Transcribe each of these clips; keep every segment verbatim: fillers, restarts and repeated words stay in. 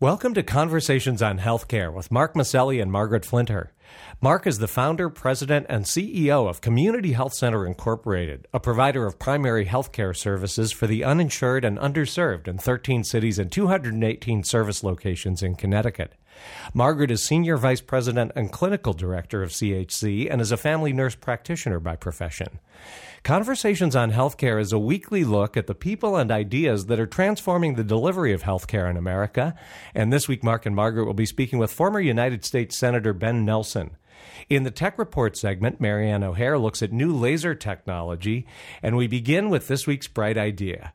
Welcome to Conversations on Healthcare with Mark Maselli and Margaret Flinter. Mark is the founder, president, and C E O of Community Health Center Incorporated, a provider of primary healthcare services for the uninsured and underserved in thirteen cities and two hundred eighteen service locations in Connecticut. Margaret is Senior Vice President and Clinical Director of C H C and is a family nurse practitioner by profession. Conversations on Healthcare is a weekly look at the people and ideas that are transforming the delivery of healthcare in America. And this week, Mark and Margaret will be speaking with former United States Senator Ben Nelson. In the Tech Report segment, Marianne O'Hare looks at new laser technology, and we begin with this week's bright idea.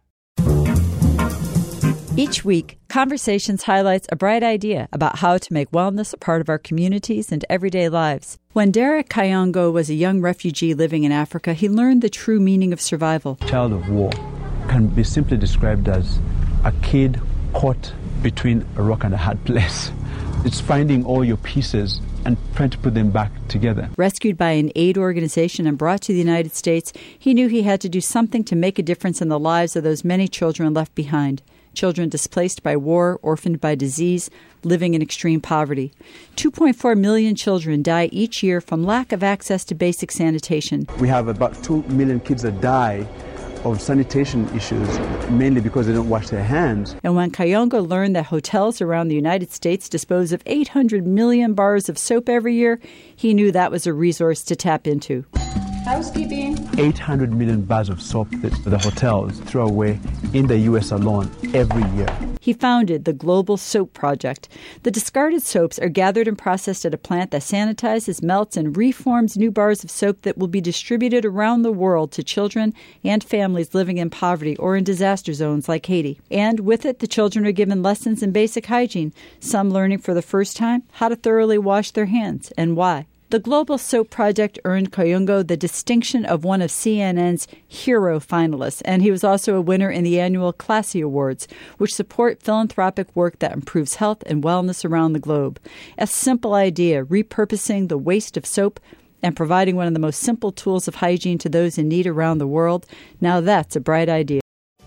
Each week, Conversations highlights a bright idea about how to make wellness a part of our communities and everyday lives. When Derek Kayongo was a young refugee living in Africa, he learned the true meaning of survival. Child of war can be simply described as a kid caught between a rock and a hard place. It's finding all your pieces and trying to put them back together. Rescued by an aid organization and brought to the United States, he knew he had to do something to make a difference in the lives of those many children left behind. Children displaced by war, orphaned by disease, living in extreme poverty. two point four million children die each year from lack of access to basic sanitation. We have about two million kids that die of sanitation issues, mainly because they don't wash their hands. And when Kayongo learned that hotels around the United States dispose of eight hundred million bars of soap every year, he knew that was a resource to tap into. Housekeeping. eight hundred million bars of soap that the hotels throw away in the U S alone every year. He founded the Global Soap Project. The discarded soaps are gathered and processed at a plant that sanitizes, melts, and reforms new bars of soap that will be distributed around the world to children and families living in poverty or in disaster zones like Haiti. And with it, the children are given lessons in basic hygiene, some learning for the first time how to thoroughly wash their hands and why. The Global Soap Project earned Kayongo the distinction of one of C N N's Hero finalists, and he was also a winner in the annual Classy Awards, which support philanthropic work that improves health and wellness around the globe. A simple idea, repurposing the waste of soap and providing one of the most simple tools of hygiene to those in need around the world. Now that's a bright idea.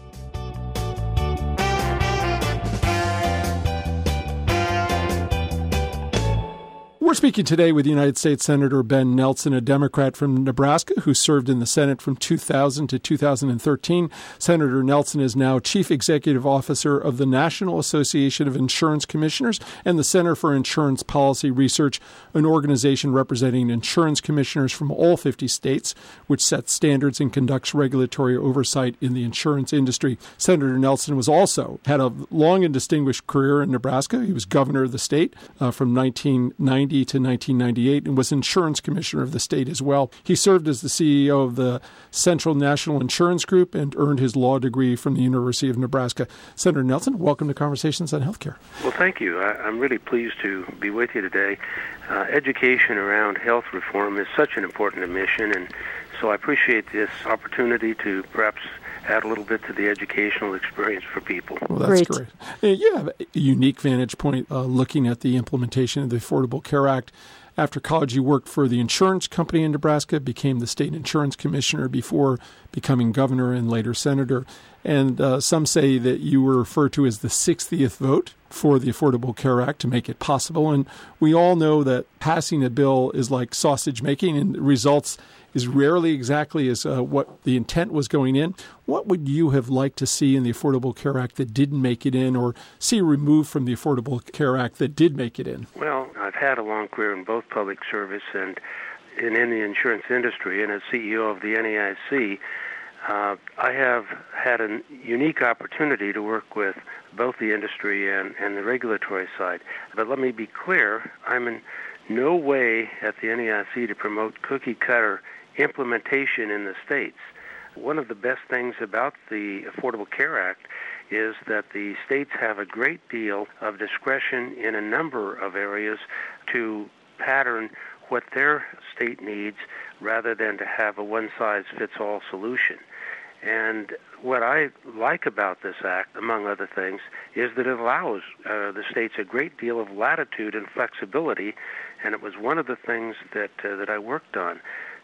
We're speaking today with United States Senator Ben Nelson, a Democrat from Nebraska who served in the Senate from two thousand to two thousand thirteen. Senator Nelson is now Chief Executive Officer of the National Association of Insurance Commissioners and the Center for Insurance Policy Research, an organization representing insurance commissioners from all fifty states, which sets standards and conducts regulatory oversight in the insurance industry. Senator Nelson was also had a long and distinguished career in Nebraska. He was governor of the state uh, from nineteen ninety to nineteen ninety-eight and was insurance commissioner of the state as well. He served as the C E O of the Central National Insurance Group and earned his law degree from the University of Nebraska. Senator Nelson, welcome to Conversations on Healthcare. Well, thank you. I, I'm really pleased to be with you today. Uh, education around health reform is such an important mission, and so I appreciate this opportunity to perhaps add a little bit to the educational experience for people. Well, that's great. great. You have a unique vantage point uh, looking at the implementation of the Affordable Care Act. After college, you worked for the insurance company in Nebraska, became the state insurance commissioner before becoming governor and later senator. And uh, some say that you were referred to as the sixtieth vote for the Affordable Care Act to make it possible. And we all know that passing a bill is like sausage making, and the results is rarely exactly as uh, what the intent was going in. What would you have liked to see in the Affordable Care Act that didn't make it in, or see removed from the Affordable Care Act that did make it in? Well, I've had a long career in both public service and in, in the insurance industry, and as C E O of the N A I C, uh, I have had a unique opportunity to work with both the industry and, and the regulatory side. But let me be clear, I'm in no way at the N A I C to promote cookie-cutter implementation in the states. One of the best things about the Affordable Care Act is that the states have a great deal of discretion in a number of areas to pattern what their state needs rather than to have a one-size-fits-all solution. And what I like about this act, among other things, is that it allows uh, the states a great deal of latitude and flexibility, and it was one of the things that uh, that I worked on. There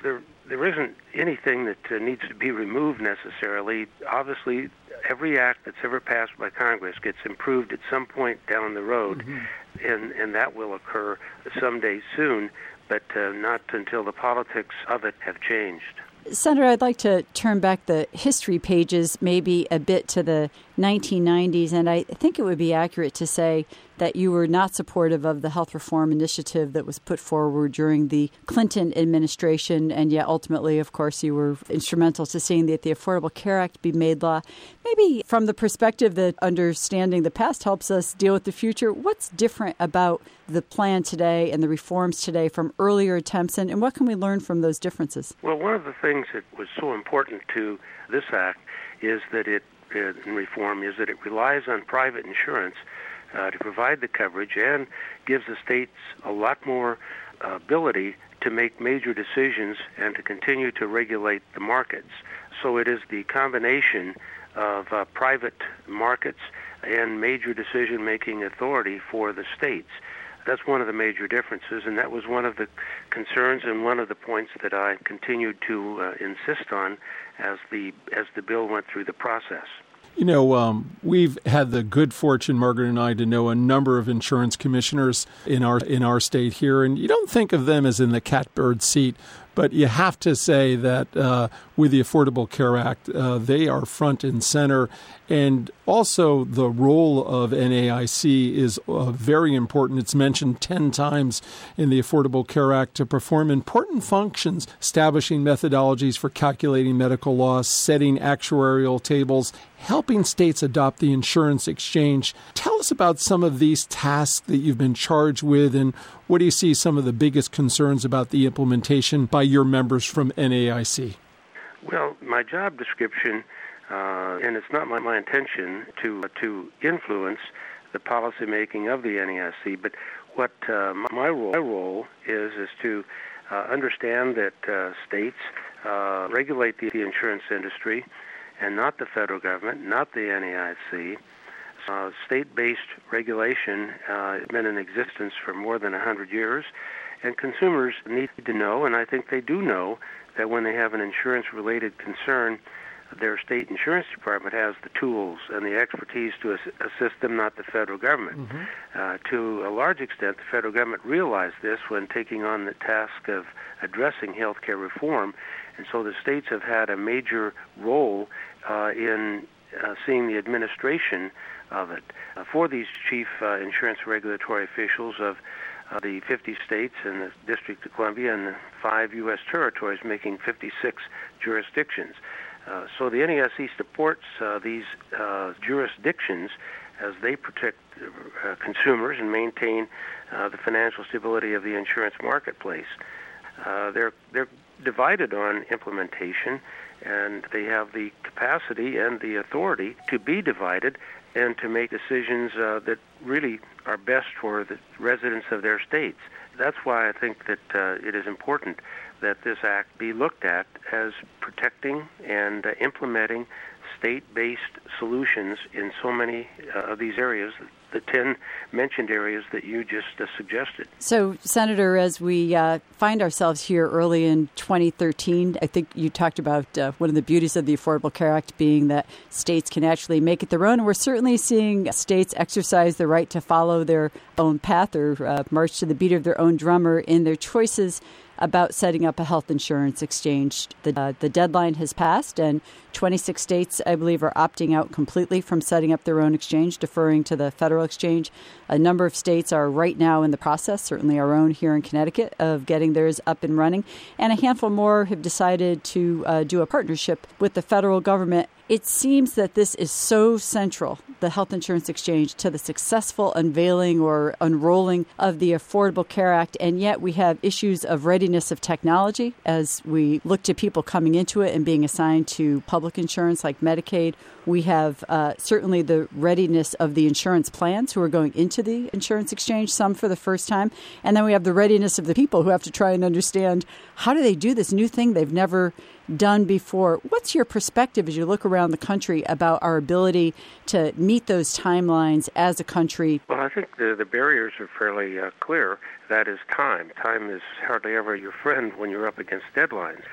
there isn't anything that uh, needs to be removed necessarily. Obviously, every act that's ever passed by Congress gets improved at some point down the road, mm-hmm. and, and that will occur someday soon, but uh, not until the politics of it have changed. Senator, I'd like to turn back the history pages maybe a bit to the nineteen nineties, and I think it would be accurate to say that you were not supportive of the health reform initiative that was put forward during the Clinton administration, and yet ultimately, of course, you were instrumental to seeing that the Affordable Care Act be made law. Maybe from the perspective that understanding the past helps us deal with the future, what's different about the plan today and the reforms today from earlier attempts, and, and what can we learn from those differences? Well, one of the things that was so important to this act is that it, uh, in reform, is that it relies on private insurance uh, to provide the coverage and gives the states a lot more uh, ability to make major decisions and to continue to regulate the markets. So it is the combination of uh, private markets and major decision-making authority for the states. That's one of the major differences, and that was one of the concerns and one of the points that I continued to uh, insist on as the as the bill went through the process. You know, um, we've had the good fortune, Margaret and I, to know a number of insurance commissioners in our in our state here, and you don't think of them as in the catbird seat, but you have to say that uh, with the Affordable Care Act, uh, they are front and center. And also the role of N A I C is uh, very important. It's mentioned ten times in the Affordable Care Act to perform important functions, establishing methodologies for calculating medical loss, setting actuarial tables, helping states adopt the insurance exchange. Tell us about some of these tasks that you've been charged with, and what do you see some of the biggest concerns about the implementation by your members from N A I C? Well, my job description, uh, and it's not my, my intention to uh, to influence the policy making of the N A I C, but what uh, my role my role is is to uh, understand that uh, states uh, regulate the, the insurance industry, and not the federal government, not the N A I C. Uh, state-based regulation uh, has been in existence for more than one hundred years, and consumers need to know, and I think they do know, that when they have an insurance-related concern, their state insurance department has the tools and the expertise to ass- assist them, not the federal government. Mm-hmm. Uh, to a large extent, the federal government realized this when taking on the task of addressing health care reform, and so the states have had a major role uh, in uh, seeing the administration of it. Uh, for these chief uh, insurance regulatory officials of uh, the fifty states and the District of Columbia and the five U S territories, making fifty-six jurisdictions. Uh, so the N A I C supports uh, these uh, jurisdictions as they protect uh, consumers and maintain uh, the financial stability of the insurance marketplace. Uh, they're they're divided on implementation, and they have the capacity and the authority to be divided and to make decisions uh, that really are best for the residents of their states. That's why I think that uh, it is important that this act be looked at as protecting and uh, implementing state-based solutions in so many uh, of these areas, the ten mentioned areas that you just uh, suggested. So, Senator, as we uh, find ourselves here early in twenty thirteen, I think you talked about uh, one of the beauties of the Affordable Care Act being that states can actually make it their own. And we're certainly seeing states exercise the right to follow their own path or uh, march to the beat of their own drummer in their choices about setting up a health insurance exchange. The, uh, the deadline has passed, and twenty-six states, I believe, are opting out completely from setting up their own exchange, deferring to the federal exchange. A number of states are right now in the process, certainly our own here in Connecticut, of getting theirs up and running. And a handful more have decided to uh, do a partnership with the federal government. It seems that this is so central, the health insurance exchange, to the successful unveiling or unrolling of the Affordable Care Act, and yet we have issues of readiness of technology as we look to people coming into it and being assigned to public insurance like Medicaid. We have uh, certainly the readiness of the insurance plans who are going into the insurance exchange, some for the first time. And then we have the readiness of the people who have to try and understand, how do they do this new thing they've never done before? What's your perspective as you look around the country about our ability to meet those timelines as a country? Well, I think the, the barriers are fairly uh, clear. That is time. Time is hardly ever your friend when you're up against deadlines.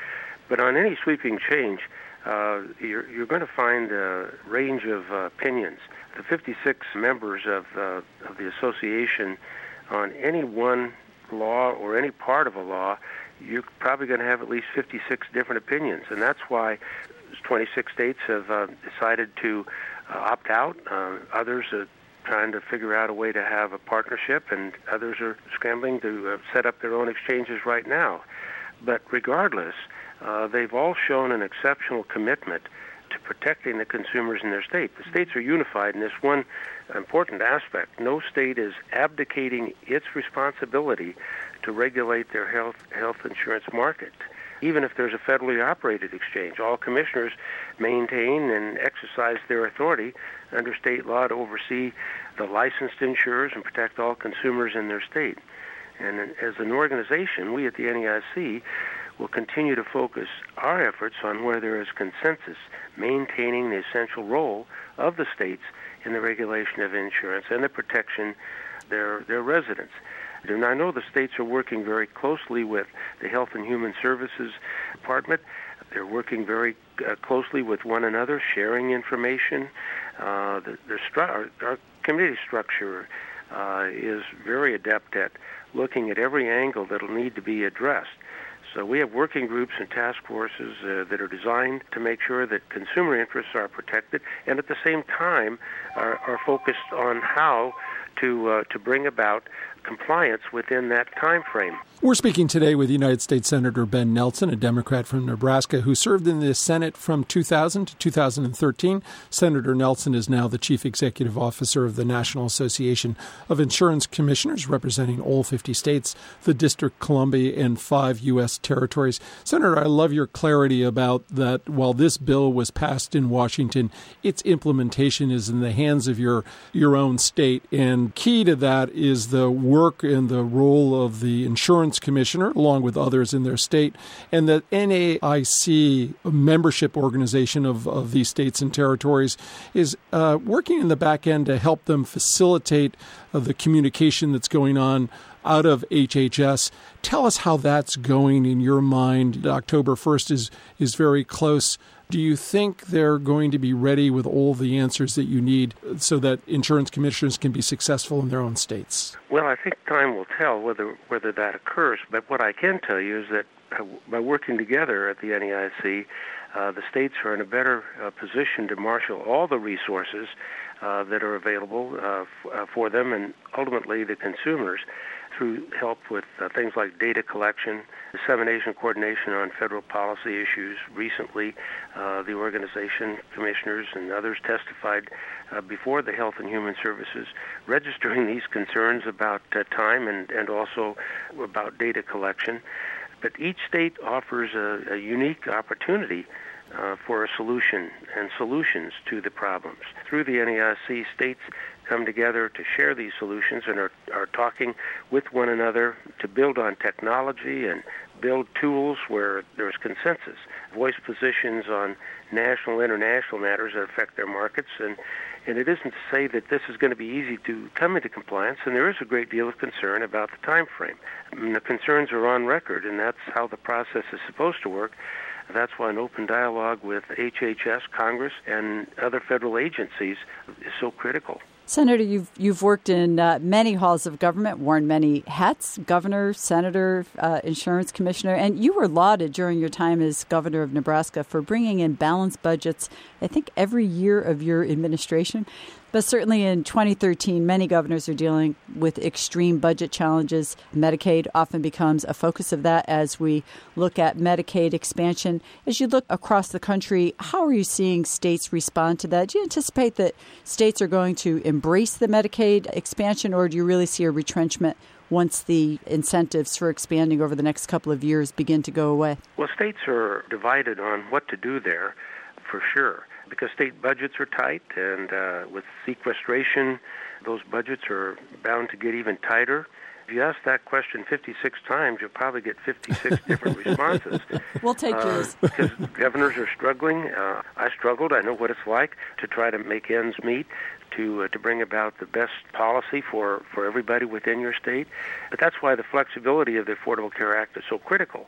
But on any sweeping change, uh, you're, you're going to find a range of uh, opinions. The fifty-six members of, uh, of the association on any one law or any part of a law, you're probably going to have at least fifty-six different opinions. And that's why twenty-six states have uh, decided to uh, opt out. Uh, others are trying to figure out a way to have a partnership, and others are scrambling to uh, set up their own exchanges right now. But regardless, uh, they've all shown an exceptional commitment to protecting the consumers in their state. The states are unified in this one important aspect. No state is abdicating its responsibility to regulate their health health insurance market. Even if there's a federally operated exchange, all commissioners maintain and exercise their authority under state law to oversee the licensed insurers and protect all consumers in their state. And as an organization, we at the N A I C will continue to focus our efforts on where there is consensus, maintaining the essential role of the states in the regulation of insurance and the protection of their, their residents. And I know the states are working very closely with the Health and Human Services Department. They're working very uh, closely with one another, sharing information. Uh, the, the stru- our, our committee structure uh, is very adept at looking at every angle that will need to be addressed. So we have working groups and task forces uh, that are designed to make sure that consumer interests are protected, and at the same time are, are focused on how to uh, to bring about compliance within that time frame. We're speaking today with United States Senator Ben Nelson, a Democrat from Nebraska who served in the Senate from two thousand to two thousand thirteen. Senator Nelson is now the Chief Executive Officer of the National Association of Insurance Commissioners, representing all fifty states, the District of Columbia, and five U S territories. Senator, I love your clarity about that while this bill was passed in Washington, its implementation is in the hands of your, your own state. And key to that is the work and the role of the insurance commissioner, along with others in their state, and the N A I C membership organization of, of these states and territories is uh, working in the back end to help them facilitate uh, the communication that's going on out of H H S. Tell us how that's going in your mind. October first is, is very close. Do you think they're going to be ready with all the answers that you need so that insurance commissioners can be successful in their own states? Well, I think time will tell whether whether that occurs. But what I can tell you is that uh, by working together at the N A I C, uh, the states are in a better uh, position to marshal all the resources uh, that are available uh, f- uh, for them and ultimately the consumers through help with uh, things like data collection, dissemination, coordination on federal policy issues. Recently, uh, the organization commissioners and others testified uh, before the Health and Human Services, registering these concerns about uh, time and, and also about data collection. But each state offers a, a unique opportunity uh, for a solution and solutions to the problems. Through the N A I C, states come together to share these solutions and are, are talking with one another to build on technology and build tools where there's consensus, voice positions on national, international matters that affect their markets. And, and it isn't to say that this is going to be easy to come into compliance, and there is a great deal of concern about the time frame. I mean, the concerns are on record, and that's how the process is supposed to work. That's why an open dialogue with H H S, Congress, and other federal agencies is so critical. Senator, you've you've worked in uh, many halls of government, worn many hats, governor, senator, uh, insurance commissioner, and you were lauded during your time as governor of Nebraska for bringing in balanced budgets, I think, every year of your administration. But certainly in twenty thirteen, many governors are dealing with extreme budget challenges. Medicaid often becomes a focus of that as we look at Medicaid expansion. As you look across the country, how are you seeing states respond to that? Do you anticipate that states are going to embrace the Medicaid expansion, or do you really see a retrenchment once the incentives for expanding over the next couple of years begin to go away? Well, states are divided on what to do there, for sure, because state budgets are tight, and uh, with sequestration, those budgets are bound to get even tighter. If you ask that question fifty-six times, you'll probably get fifty-six different responses. We'll take uh, yours. Because governors are struggling. Uh, I struggled. I know what it's like to try to make ends meet, to uh, to bring about the best policy for, for everybody within your state. But that's why the flexibility of the Affordable Care Act is so critical.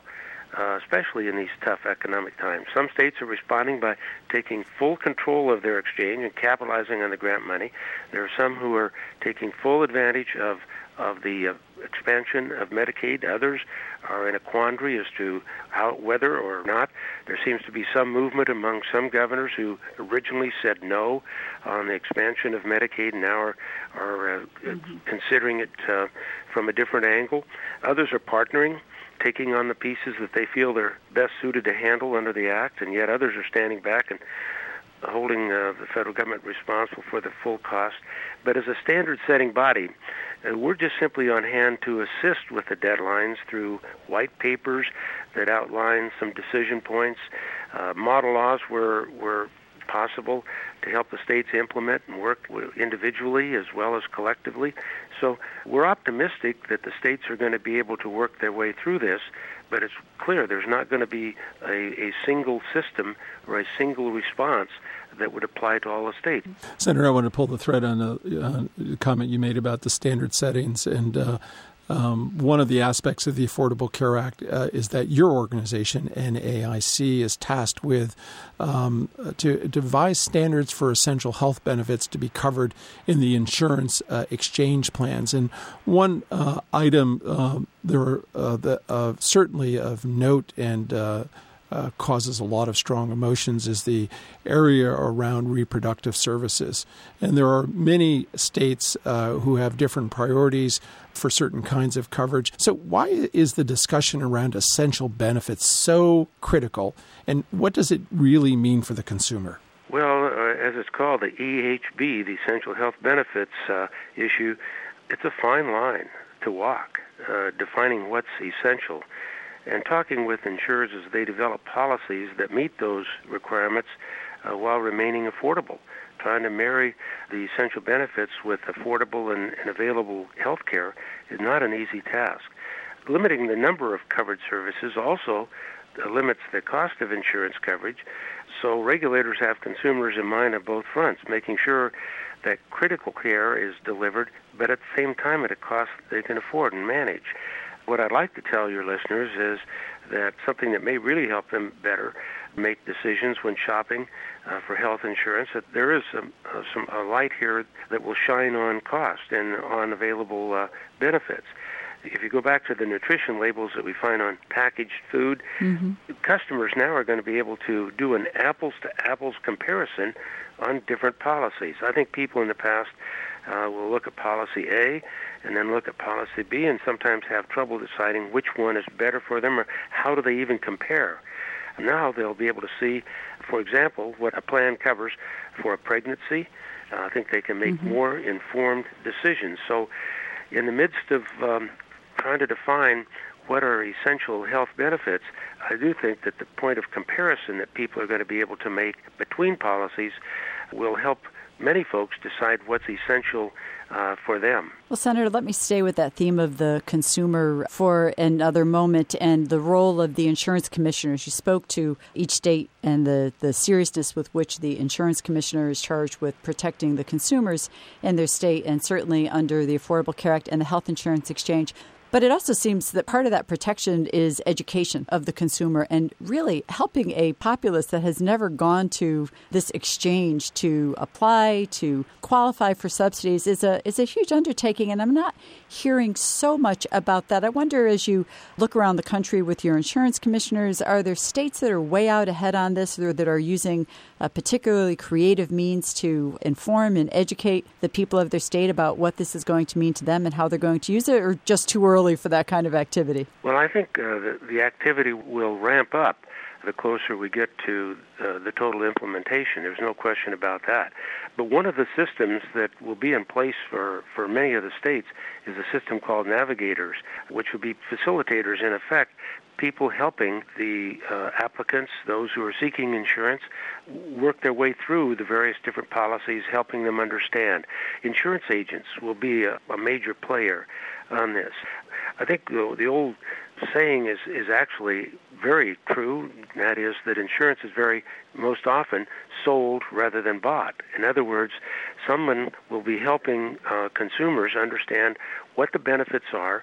uh, especially in these tough economic times. Some states are responding by taking full control of their exchange and capitalizing on the grant money. There are some who are taking full advantage of of the uh, expansion of Medicaid. Others are in a quandary as to how, whether or not. There seems to be some movement among some governors who originally said no on the expansion of Medicaid and now are, are uh, mm-hmm. considering it uh, from a different angle. Others are partnering, taking on the pieces that they feel they're best suited to handle under the Act, and yet others are standing back and holding uh, the federal government responsible for the full cost. But as a standard-setting body, uh, we're just simply on hand to assist with the deadlines through white papers that outline some decision points, uh, model laws where, where possible to help the states implement and work individually as well as collectively. So we're optimistic that the states are going to be able to work their way through this, but it's clear there's not going to be a, a single system or a single response that would apply to all the states. Senator, I want to pull the thread on a, on a comment you made about the standard settings. And uh, um, one of the aspects of the Affordable Care Act uh, is that your organization, N A I C, is tasked with um, to devise standards for essential health benefits to be covered in the insurance uh, exchange plans. And one uh, item uh, there are uh, the, uh, certainly of note and uh, Uh, causes a lot of strong emotions is the area around reproductive services. And there are many states uh, who have different priorities for certain kinds of coverage. So why is the discussion around essential benefits so critical, and what does it really mean for the consumer? Well, uh, as it's called, the E H B, the Essential Health Benefits uh, issue, it's a fine line to walk, uh, defining what's essential. And talking with insurers as they develop policies that meet those requirements uh, while remaining affordable. Trying to marry the essential benefits with affordable and, and available health care is not an easy task. Limiting the number of covered services also uh, limits the cost of insurance coverage, so regulators have consumers in mind on both fronts, making sure that critical care is delivered, but at the same time at a cost they can afford and manage. What I'd like to tell your listeners is that something that may really help them better make decisions when shopping uh, for health insurance, that there is some, uh, some a light here that will shine on cost and on available uh, benefits. If you go back to the nutrition labels that we find on packaged food, mm-hmm. customers now are going to be able to do an apples-to-apples comparison on different policies. I think people in the past uh, will look at policy A and then look at policy B and sometimes have trouble deciding which one is better for them or how do they even compare. Now they'll be able to see, for example, what a plan covers for a pregnancy. Uh, I think they can make mm-hmm. more informed decisions. So in the midst of um, trying to define what are essential health benefits, I do think that the point of comparison that people are going to be able to make between policies will help many folks decide what's essential uh, for them. Well, Senator, let me stay with that theme of the consumer for another moment and the role of the insurance commissioners. You spoke to each state and the, the seriousness with which the insurance commissioner is charged with protecting the consumers in their state, and certainly under the Affordable Care Act and the Health Insurance Exchange. But it also seems that part of that protection is education of the consumer and really helping a populace that has never gone to this exchange to apply, to qualify for subsidies is a is a huge undertaking. And I'm not hearing so much about that. I wonder, as you look around the country with your insurance commissioners, are there states that are way out ahead on this or that are using a particularly creative means to inform and educate the people of their state about what this is going to mean to them and how they're going to use it, or just too early for that kind of activity? Well, I think uh, the, the activity will ramp up the closer we get to uh, the total implementation. There's no question about that. But one of the systems that will be in place for, for many of the states is a system called navigators, which will be facilitators, in effect, people helping the uh, applicants, those who are seeking insurance, work their way through the various different policies, helping them understand. Insurance agents will be a, a major player on this. I think the, the old saying is, is actually very true, and that is that insurance is very most often sold rather than bought. In other words, someone will be helping uh, consumers understand what the benefits are,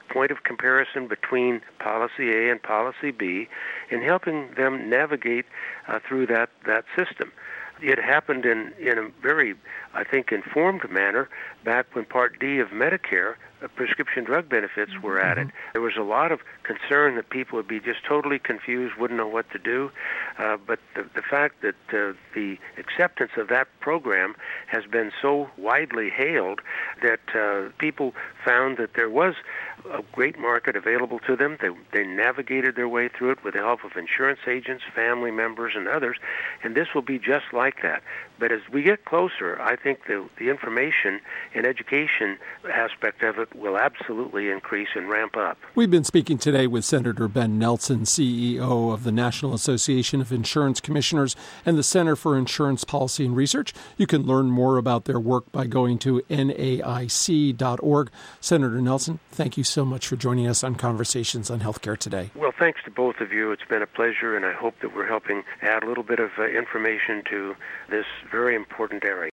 point of comparison between policy A and policy B, and helping them navigate uh, through that, that system. It happened in, in a very, I think, informed manner back when Part D of Medicare, uh, prescription drug benefits, were added. Mm-hmm. There was a lot of concern that people would be just totally confused, wouldn't know what to do. Uh, but the, the fact that uh, the acceptance of that program has been so widely hailed that uh, people found that there was a great market available to them. They, they navigated their way through it with the help of insurance agents, family members, and others, and this will be just like that. But as we get closer, I think the, the information and education aspect of it will absolutely increase and ramp up. We've been speaking today with Senator Ben Nelson, C E O of the National Association of Insurance Commissioners and the Center for Insurance Policy and Research. You can learn more about their work by going to N A I C dot org. Senator Nelson, thank you so much for joining us on Conversations on Healthcare today. Well, thanks to both of you. It's been a pleasure, and I hope that we're helping add a little bit of uh, information to this very important area.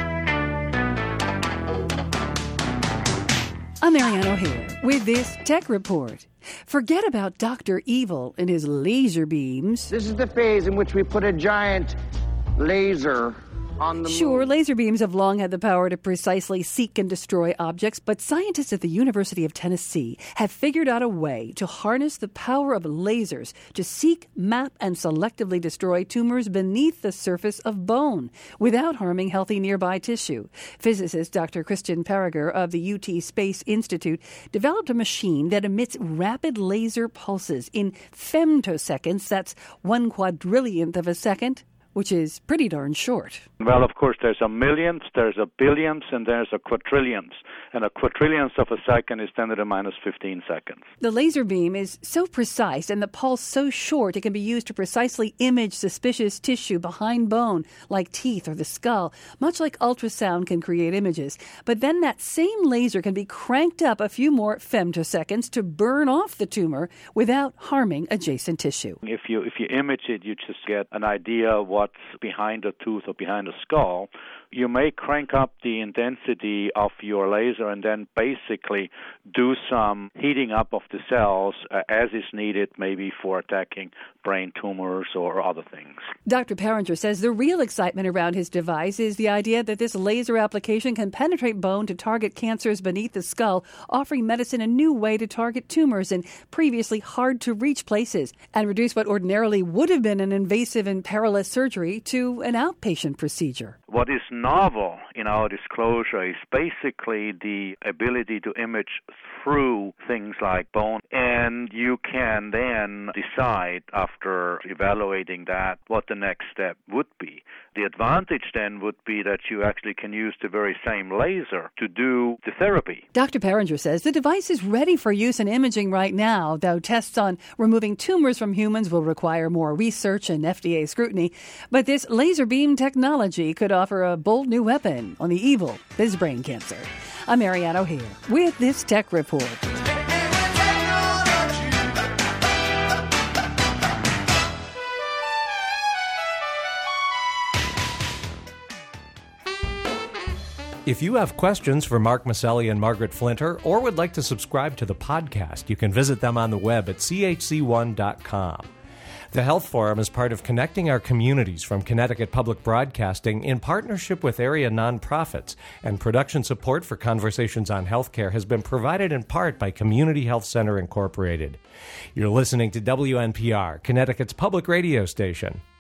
I'm Marianne O'Hare with this Tech Report. Forget about Doctor Evil and his laser beams. This is the phase in which we put a giant laser on the moon. Sure, laser beams have long had the power to precisely seek and destroy objects, but scientists at the University of Tennessee have figured out a way to harness the power of lasers to seek, map, and selectively destroy tumors beneath the surface of bone without harming healthy nearby tissue. Physicist Doctor Christian Perriger of the U T Space Institute developed a machine that emits rapid laser pulses in femtoseconds, that's one quadrillionth of a second, which is pretty darn short. Well, of course, there's a millionth, there's a billionth, and there's a quadrillionth. And a quadrillionth of a second is ten to the minus fifteen seconds. The laser beam is so precise and the pulse so short it can be used to precisely image suspicious tissue behind bone, like teeth or the skull, much like ultrasound can create images. But then that same laser can be cranked up a few more femtoseconds to burn off the tumor without harming adjacent tissue. If you if you image it, you just get an idea of what's behind a tooth or behind a skull. You may crank up the intensity of your laser and then basically do some heating up of the cells uh, as is needed, maybe for attacking brain tumors or other things. Doctor Perringer says the real excitement around his device is the idea that this laser application can penetrate bone to target cancers beneath the skull, offering medicine a new way to target tumors in previously hard-to-reach places and reduce what ordinarily would have been an invasive and perilous surgery to an outpatient procedure. What is novel in our disclosure is basically the ability to image through things like bone, and you can then decide after evaluating that what the next step would be. The advantage then would be that you actually can use the very same laser to do the therapy. Doctor Perringer says the device is ready for use in imaging right now, though tests on removing tumors from humans will require more research and F D A scrutiny. But this laser beam technology could offer a bold new weapon on the evil that is brain cancer. I'm Marianne O'Hare with this Tech Report. If you have questions for Mark Maselli and Margaret Flinter, or would like to subscribe to the podcast, you can visit them on the web at c h c one dot com. The Health Forum is part of Connecting Our Communities from Connecticut Public Broadcasting in partnership with area nonprofits, and production support for Conversations on Healthcare has been provided in part by Community Health Center Incorporated. You're listening to W N P R, Connecticut's public radio station.